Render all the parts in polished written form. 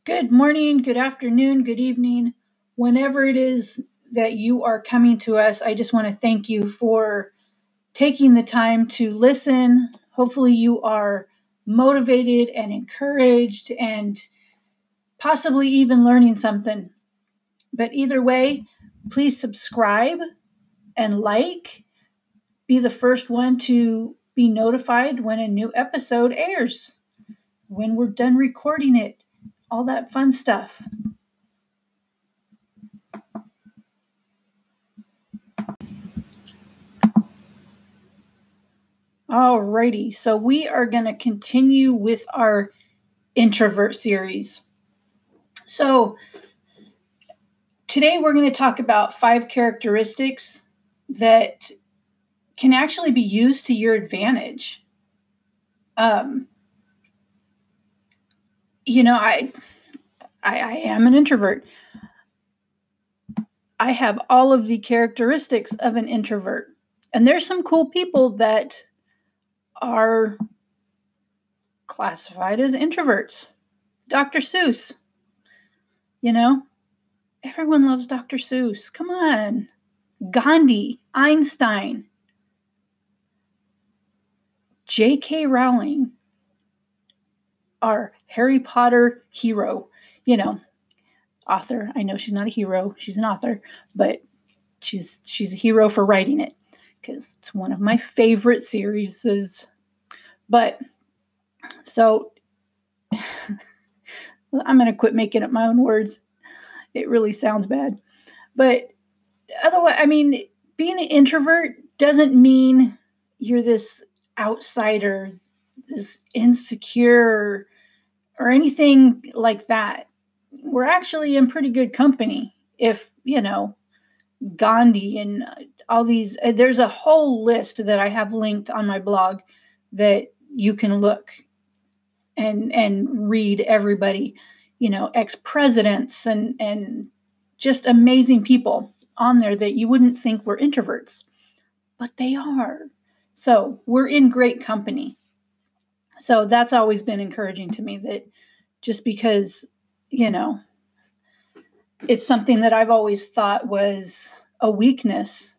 Good morning, good afternoon, good evening. Whenever it is that you are coming to us, I just want to thank you for taking the time to listen. Hopefully, you are motivated and encouraged and possibly even learning something. But either way, please subscribe and like. Be the first one to be notified when a new episode airs, when we're done recording it, all that fun stuff. Alrighty, so we are going to continue with our introvert series. So today we're going to talk about 5 characteristics that can actually be used to your advantage. I am an introvert. I have all of the characteristics of an introvert. And there's some cool people that are classified as introverts. Dr. Seuss. Everyone loves Dr. Seuss. Come on. Gandhi, Einstein, J.K. Rowling, our Harry Potter hero, author. I know she's not a hero, she's an author, but she's a hero for writing it because it's one of my favorite series. But so I'm going to quit making up my own words. It really sounds bad. But otherwise, being an introvert doesn't mean you're this outsider, this insecure, or anything like that. We're actually in pretty good company if, Gandhi and all these, there's a whole list that I have linked on my blog that you can look and read everybody, ex-presidents and just amazing people on there that you wouldn't think were introverts, but they are. So we're in great company. So that's always been encouraging to me, that just because, it's something that I've always thought was a weakness,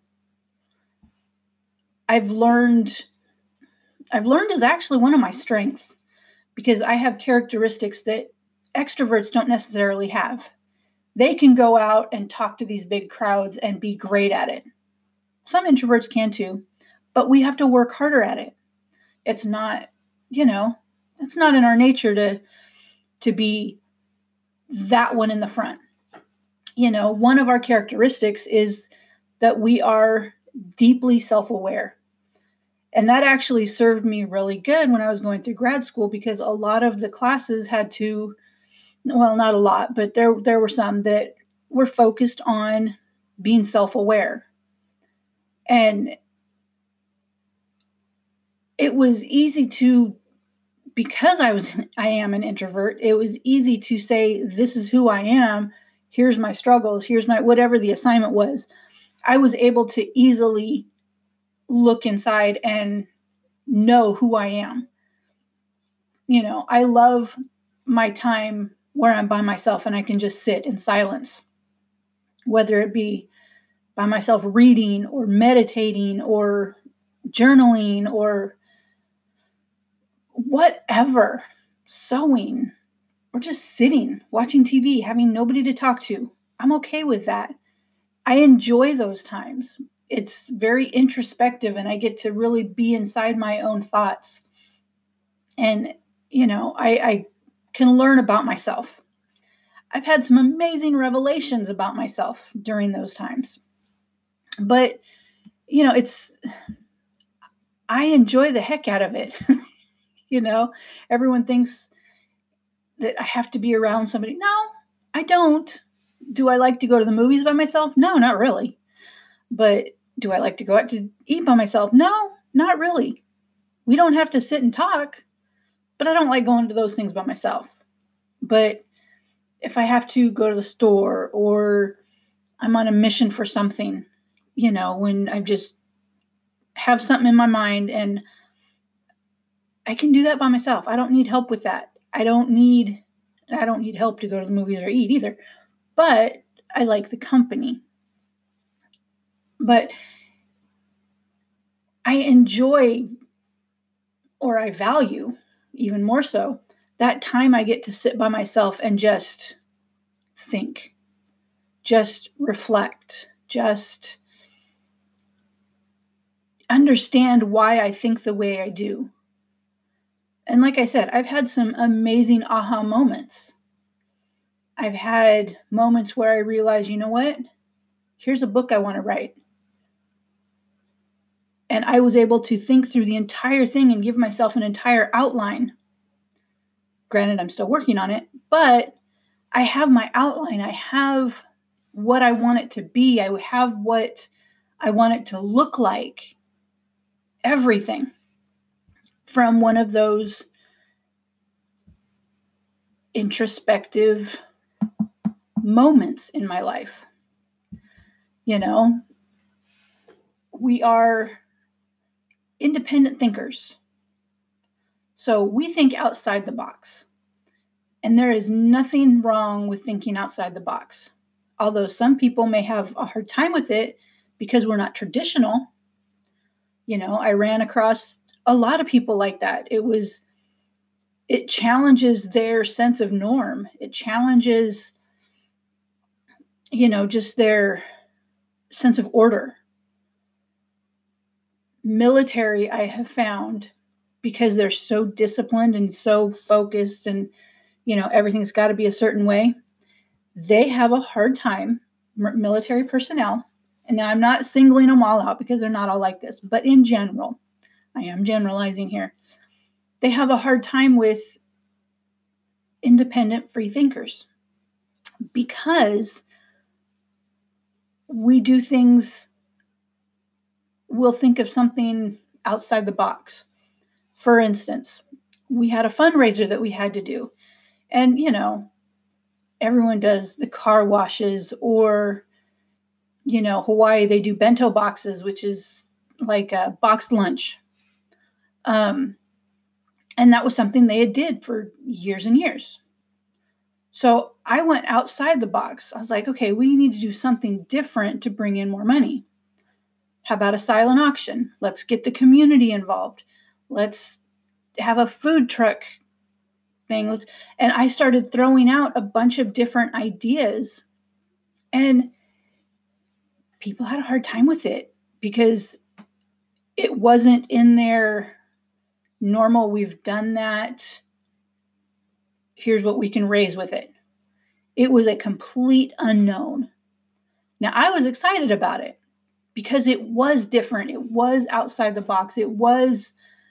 I've learned is actually one of my strengths, because I have characteristics that extroverts don't necessarily have. They can go out and talk to these big crowds and be great at it. Some introverts can too, but we have to work harder at it. It's not, it's not in our nature to be that one in the front. One of our characteristics is that we are deeply self-aware. And that actually served me really good when I was going through grad school, because a lot of the classes had to, well, not a lot, but there were some that were focused on being self-aware. And it was easy to, because I am an introvert, it was easy to say, this is who I am. Here's my struggles. Here's my, whatever the assignment was. I was able to easily look inside and know who I am. I love my time where I'm by myself and I can just sit in silence, whether it be by myself reading or meditating or journaling or whatever, sewing, or just sitting, watching TV, having nobody to talk to. I'm okay with that. I enjoy those times. It's very introspective and I get to really be inside my own thoughts. And, I can learn about myself. I've had some amazing revelations about myself during those times. But, I enjoy the heck out of it. Everyone thinks that I have to be around somebody. No, I don't. Do I like to go to the movies by myself? No, not really. But do I like to go out to eat by myself? No, not really. We don't have to sit and talk, but I don't like going to those things by myself. But if I have to go to the store or I'm on a mission for something, when I just have something in my mind and I can do that by myself. I don't need help with that. I don't need I don't need help to go to the movies or eat either. But I like the company. But I enjoy, or I value even more so, that time I get to sit by myself and just think, just reflect, just understand why I think the way I do. And like I said, I've had some amazing aha moments. I've had moments where I realize, you know what? Here's a book I want to write. And I was able to think through the entire thing and give myself an entire outline. Granted, I'm still working on it, but I have my outline. I have what I want it to be. I have what I want it to look like. Everything from one of those introspective moments in my life. You know, we are independent thinkers. So we think outside the box. And there is nothing wrong with thinking outside the box. Although some people may have a hard time with it because we're not traditional. You know, I ran across a lot of people like that. It challenges their sense of norm. It challenges, just their sense of order. Military, I have found, because they're so disciplined and so focused and, everything's got to be a certain way, they have a hard time, military personnel. And now I'm not singling them all out because they're not all like this, but in general, I am generalizing here. They have a hard time with independent free thinkers because we do things, we'll think of something outside the box. For instance, we had a fundraiser that we had to do. And, everyone does the car washes, or, Hawaii, they do bento boxes, which is like a boxed lunch. And that was something they did for years and years. So I went outside the box. I was like, okay, we need to do something different to bring in more money. How about a silent auction? Let's get the community involved. Let's have a food truck thing. And I started throwing out a bunch of different ideas, and people had a hard time with it because it wasn't in their normal, we've done that, here's what we can raise with it. It was a complete unknown. Now, I was excited about it because it was different. It was outside the box. It was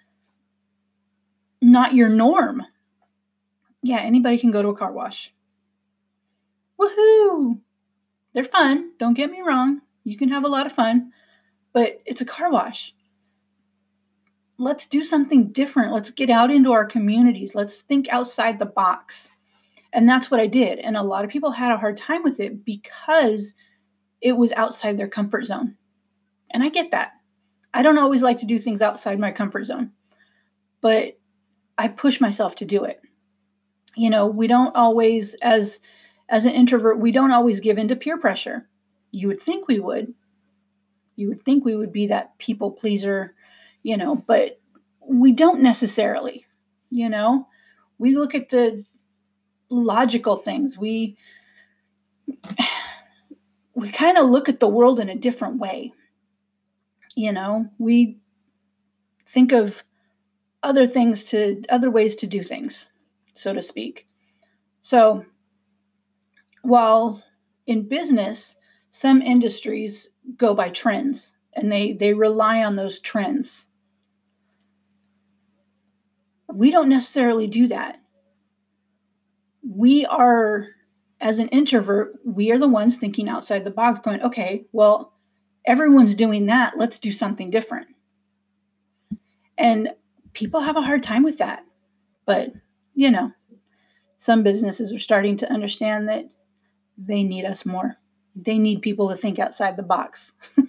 not your norm. Yeah, anybody can go to a car wash. Woohoo! They're fun. Don't get me wrong. You can have a lot of fun, but it's a car wash. Let's do something different. Let's get out into our communities. Let's think outside the box. And that's what I did. And a lot of people had a hard time with it because it was outside their comfort zone. And I get that. I don't always like to do things outside my comfort zone, but I push myself to do it. We don't always, as an introvert, we don't always give in to peer pressure. You would think we would. You would think we would be that people pleaser, but we don't necessarily. We look at the logical things. We kind of look at the world in a different way. We think of other ways to do things, so to speak. So while in business, some industries go by trends and they rely on those trends, we don't necessarily do that. We are, as an introvert, we are the ones thinking outside the box going, okay, well, everyone's doing that. Let's do something different. And people have a hard time with that. But, some businesses are starting to understand that they need us more. They need people to think outside the box.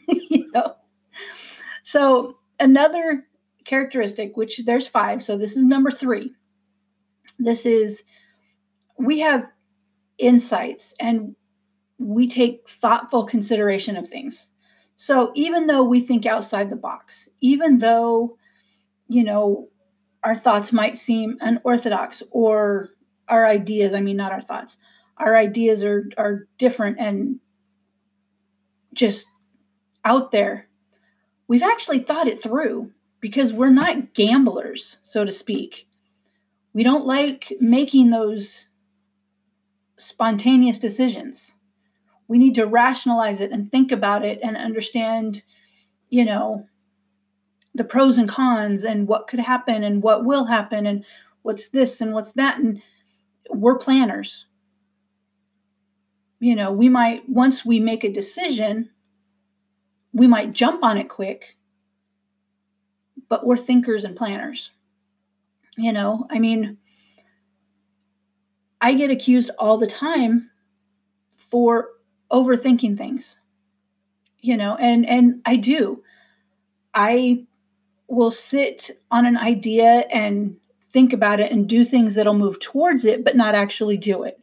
So another characteristic, which there's 5, so this is number 3. This is we have insights and we take thoughtful consideration of things. So even though we think outside the box, even though, our thoughts might seem unorthodox, or our ideas, not our thoughts, our ideas are different and just out there, we've actually thought it through because we're not gamblers, so to speak. We don't like making those spontaneous decisions. We need to rationalize it and think about it and understand, the pros and cons and what could happen and what will happen and what's this and what's that. And we're planners. We might, once we make a decision, we might jump on it quick, but we're thinkers and planners. I get accused all the time for overthinking things, and I do. I will sit on an idea and think about it and do things that'll move towards it, but not actually do it.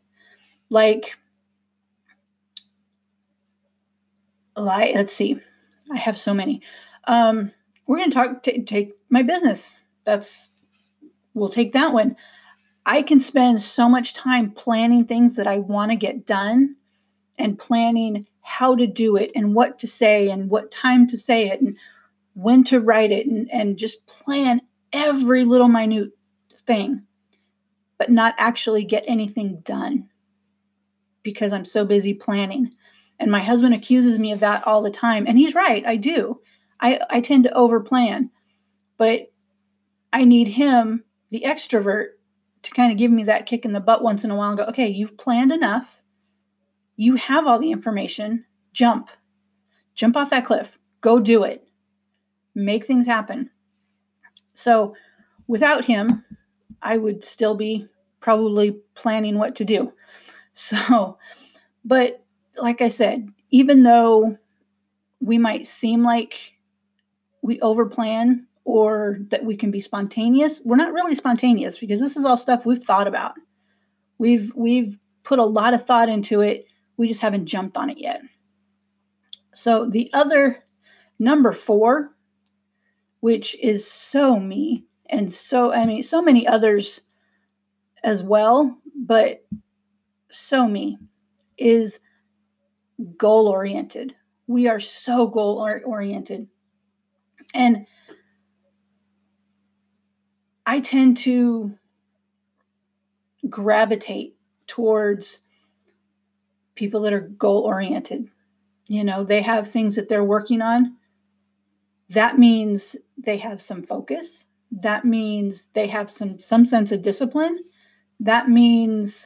Let's see. I have so many. We're going to take my business. We'll take that one. I can spend so much time planning things that I want to get done and planning how to do it and what to say and what time to say it and when to write it and just plan every little minute thing, but not actually get anything done because I'm so busy planning. And my husband accuses me of that all the time. And he's right. I do. I tend to overplan, but I need him, the extrovert, to kind of give me that kick in the butt once in a while and go, okay, you've planned enough. You have all the information. Jump off that cliff. Go do it. Make things happen. So without him, I would still be probably planning what to do. So, but like I said, even though we might seem like we overplan or that we can be spontaneous, we're not really spontaneous because this is all stuff we've thought about. We've put a lot of thought into it. We just haven't jumped on it yet. So the other number 4, which is so me and so many others as well, but so me, is goal-oriented. We are so goal-oriented. And I tend to gravitate towards people that are goal-oriented. They have things that they're working on. That means they have some focus. That means they have some sense of discipline. That means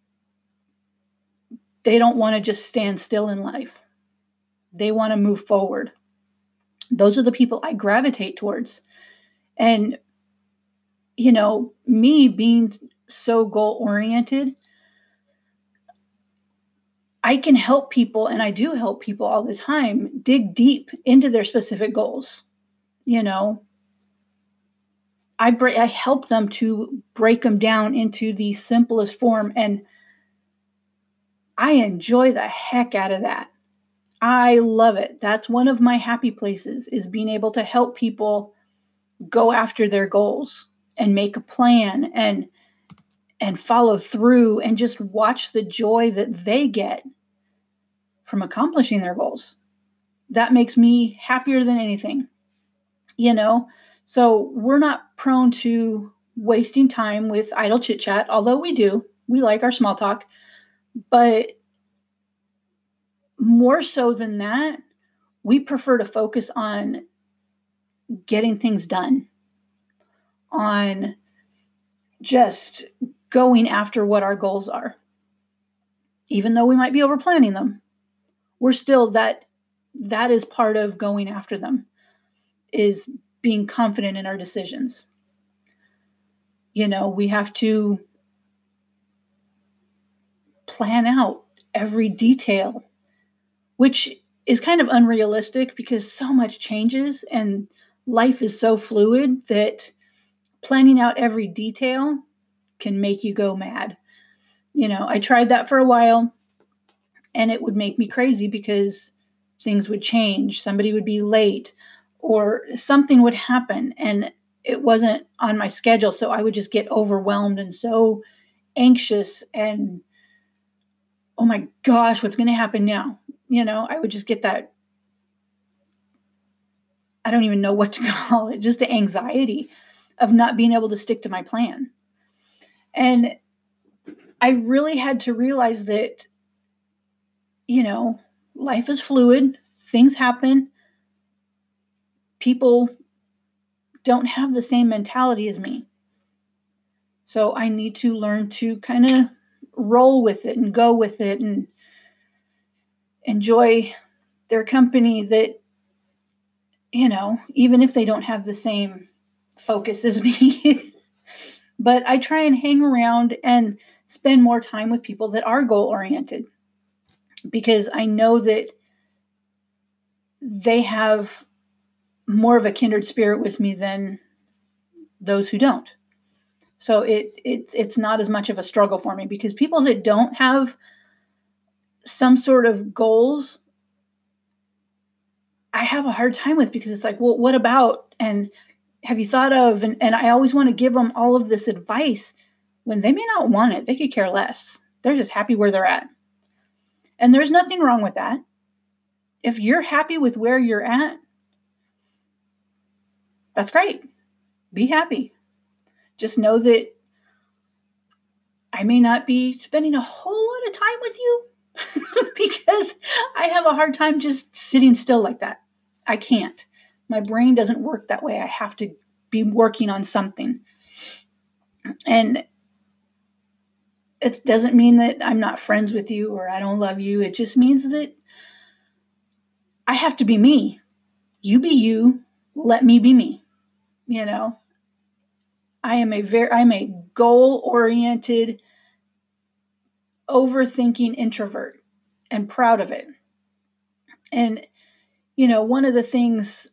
they don't want to just stand still in life. They want to move forward. Those are the people I gravitate towards. And, me being so goal-oriented, I can help people, and I do help people all the time, dig deep into their specific goals. I help them to break them down into the simplest form, and I enjoy the heck out of that. I love it. That's one of my happy places, is being able to help people go after their goals and make a plan and follow through and just watch the joy that they get from accomplishing their goals. That makes me happier than anything, So we're not prone to wasting time with idle chit chat, although we do. We like our small talk, but more so than that, we prefer to focus on getting things done, on just going after what our goals are. Even though we might be overplanning them, we're still that is part of going after them, is being confident in our decisions. We have to plan out every detail, which is kind of unrealistic because so much changes and life is so fluid that planning out every detail can make you go mad. I tried that for a while, and it would make me crazy because things would change. Somebody would be late or something would happen, and it wasn't on my schedule. So I would just get overwhelmed and so anxious and, oh my gosh, what's going to happen now? I would just get that, I don't even know what to call it, just the anxiety of not being able to stick to my plan. And I really had to realize that, life is fluid, things happen, people don't have the same mentality as me. So I need to learn to kind of roll with it and go with it and enjoy their company that, even if they don't have the same focus as me. But I try and hang around and spend more time with people that are goal-oriented, because I know that they have more of a kindred spirit with me than those who don't. So it's not as much of a struggle for me, because people that don't have some sort of goals, I have a hard time with, because it's like, well, what about, and have you thought of, and I always want to give them all of this advice when they may not want it. They could care less. They're just happy where they're at. And there's nothing wrong with that. If you're happy with where you're at, that's great. Be happy. Just know that I may not be spending a whole lot of time with you because I have a hard time just sitting still like that. I can't. My brain doesn't work that way. I have to be working on something. And it doesn't mean that I'm not friends with you or I don't love you. It just means that I have to be me. You be you. Let me be me. I'm a goal-oriented, overthinking introvert, and proud of it. And, one of the things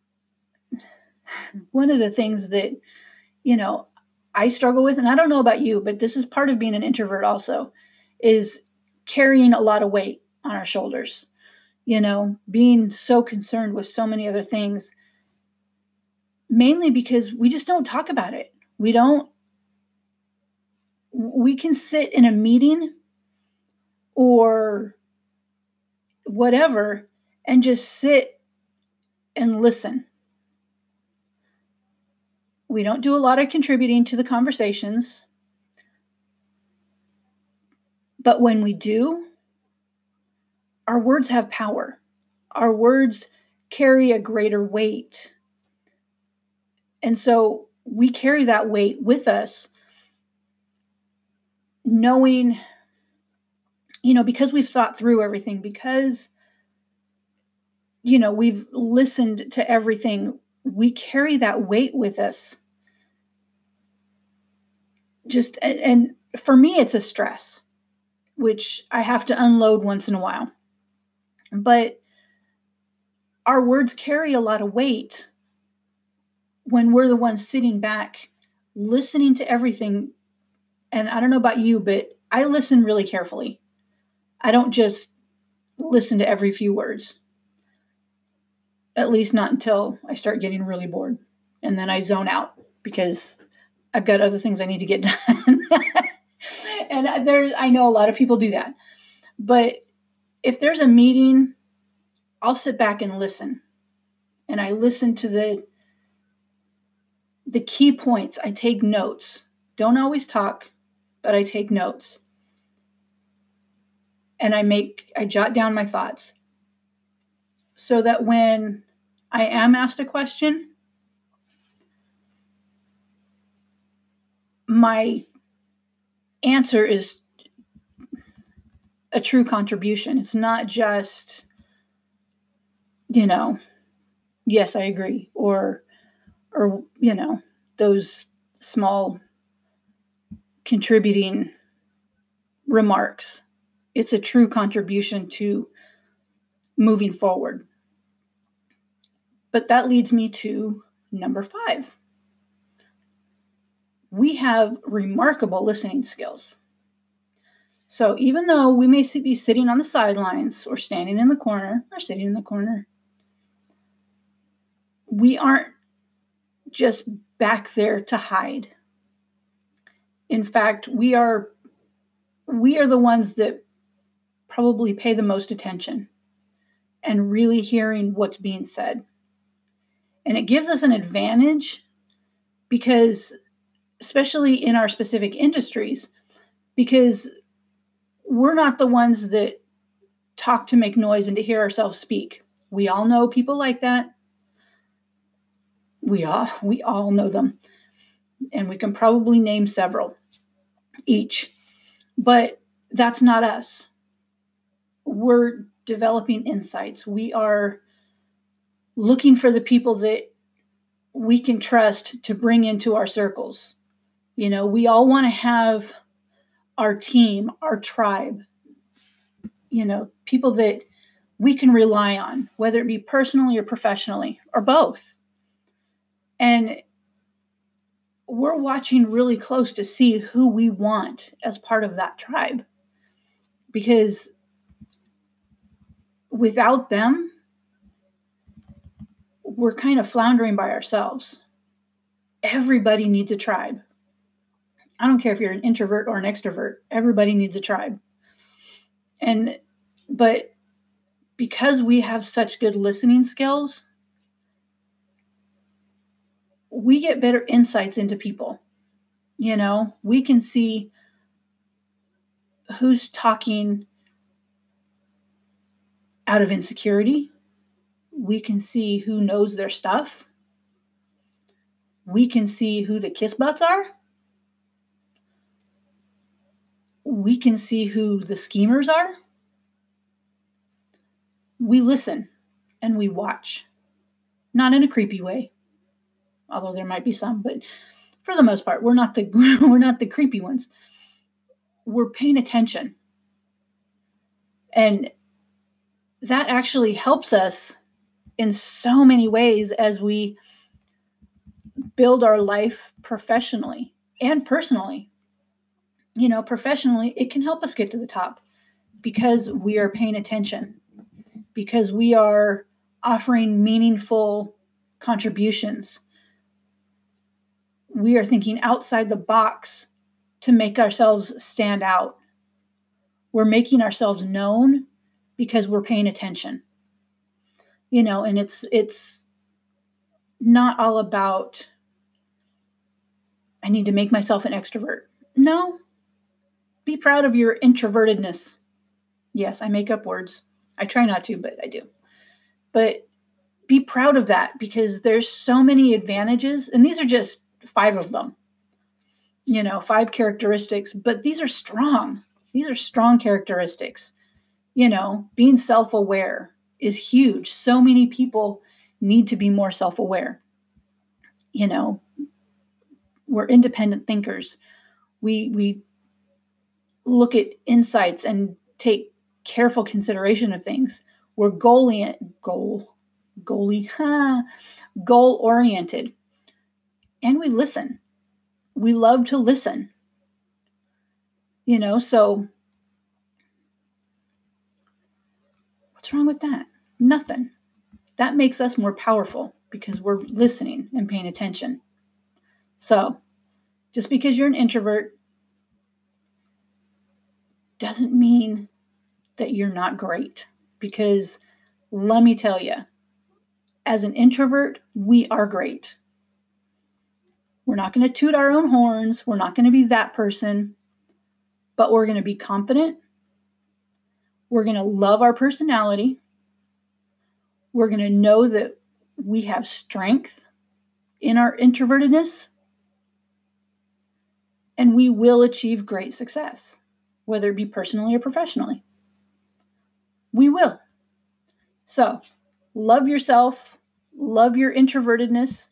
that, I struggle with, and I don't know about you, but this is part of being an introvert also, is carrying a lot of weight on our shoulders, being so concerned with so many other things, mainly because we just don't talk about it. We can sit in a meeting or whatever and just sit and listen. We don't do a lot of contributing to the conversations. But when we do, our words have power. Our words carry a greater weight. And so we carry that weight with us, knowing, because we've thought through everything, because, we've listened to everything, we carry that weight with us. And for me, it's a stress, which I have to unload once in a while. But our words carry a lot of weight when we're the ones sitting back, listening to everything. And I don't know about you, but I listen really carefully. I don't just listen to every few words. At least not until I start getting really bored. And then I zone out because I've got other things I need to get done. And I know a lot of people do that. But if there's a meeting, I'll sit back and listen. And I listen to the key points. I take notes. Don't always talk, but I take notes. And I jot down my thoughts so that when I am asked a question, my answer is a true contribution. It's not just, yes, I agree, or those small contributing remarks. It's a true contribution to moving forward. But that leads me to number 5. We have remarkable listening skills. So even though we may be sitting on the sidelines or standing in the corner or sitting in the corner, we aren't just back there to hide. In fact, we are the ones that probably pay the most attention and really hearing what's being said. And it gives us an advantage because, especially in our specific industries, because we're not the ones that talk to make noise and to hear ourselves speak. We all know people like that. We all know them. And we can probably name several each. But that's not us. We're developing insights. We are looking for the people that we can trust to bring into our circles. You know, we all want to have our team, our tribe, you know, people that we can rely on, whether it be personally or professionally or both. And we're watching really close to see who we want as part of that tribe. Because without them, we're kind of floundering by ourselves. Everybody needs a tribe. I don't care if you're an introvert or an extrovert. Everybody needs a tribe. But because we have such good listening skills, we get better insights into people. You know, we can see who's talking out of insecurity. We can see who knows their stuff. We can see who the kiss butts are. We can see who the schemers are. We listen and we watch. Not in a creepy way, although there might be some, but for the most part, we're not the creepy ones. We're paying attention. And that actually helps us in so many ways as we build our life professionally and personally. You know, professionally, it can help us get to the top because we are paying attention, because we are offering meaningful contributions. We are thinking outside the box to make ourselves stand out. We're making ourselves known because we're paying attention. You know, and it's not all about, I need to make myself an extrovert. No. Be proud of your introvertedness. Yes, I make up words. I try not to, but I do. But be proud of that because there's so many advantages, and these are just 5 of them. You know, 5 characteristics, but these are strong. These are strong characteristics. You know, being self-aware is huge. So many people need to be more self-aware. You know, we're independent thinkers. We look at insights and take careful consideration of things. We're goal-oriented. And we listen. We love to listen. You know, so what's wrong with that? Nothing. That makes us more powerful because we're listening and paying attention. So just because you're an introvert doesn't mean that you're not great. Because let me tell you, as an introvert, we are great. We're not going to toot our own horns. We're not going to be that person. But we're going to be confident. We're going to love our personality. We're going to know that we have strength in our introvertedness. And we will achieve great success, whether it be personally or professionally. We will. So, love yourself. Love your introvertedness.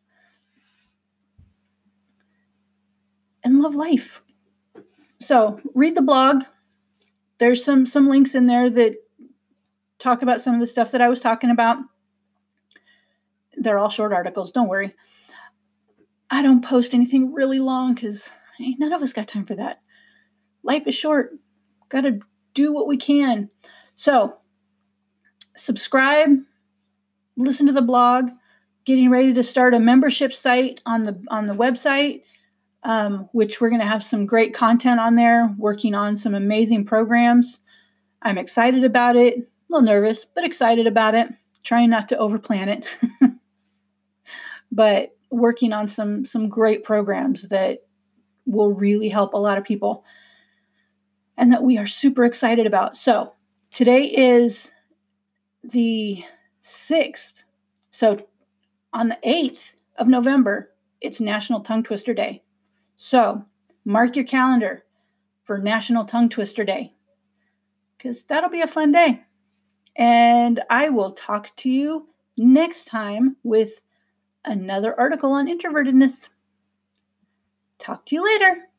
And love life. So, read the blog. There's some links in there that talk about some of the stuff that I was talking about. They're all short articles. Don't worry. I don't post anything really long because none of us got time for that. Life is short. got to do what we can. So subscribe, listen to the blog, getting ready to start a membership site on the website, which we're going to have some great content on there, working on some amazing programs. I'm excited about it, a little nervous, but excited about it, trying not to overplan it, but working on some great programs that will really help a lot of people and that we are super excited about. So today is the 6th. So on the 8th of November, it's National Tongue Twister Day. So mark your calendar for National Tongue Twister Day, because that'll be a fun day. And I will talk to you next time with another article on introvertedness. Talk to you later.